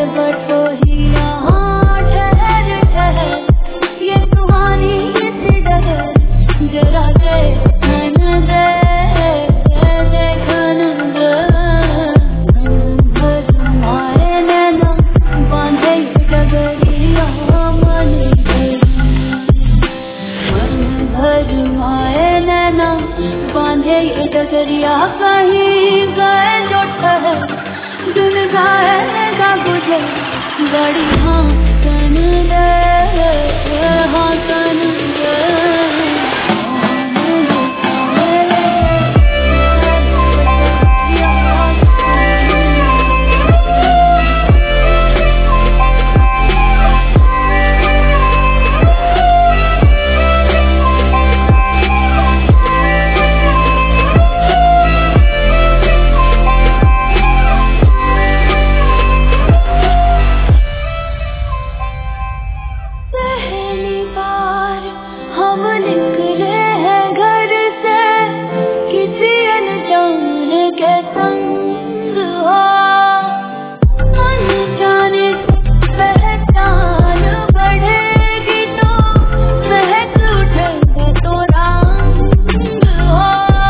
but वही यहाँ ठहर ठहर ये सुहानी सी डगर जरा देखन दे देखन दे भर मारे नैना बांधे डगरिया मन भर मारे नैना बांधे डगरिया कहीं गए जो ठहर दिन जाएगा गुजर बड़ी हाँ कन दे हाँ कन दे हम निकले हैं घर से किसी अनजान के संग हो अनजाने पहचान बढ़ेगी तो महक उठेगा तो रंग हो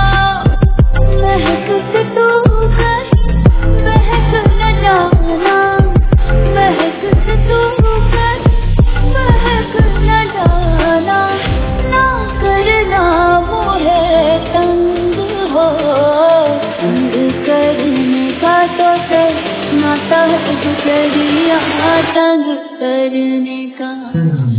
महक से तू कर महक न जाना महक से तू कर महक न जाना करना मोहे तंग हो तंग करने का तो नाता है गुजरिया तंग करने का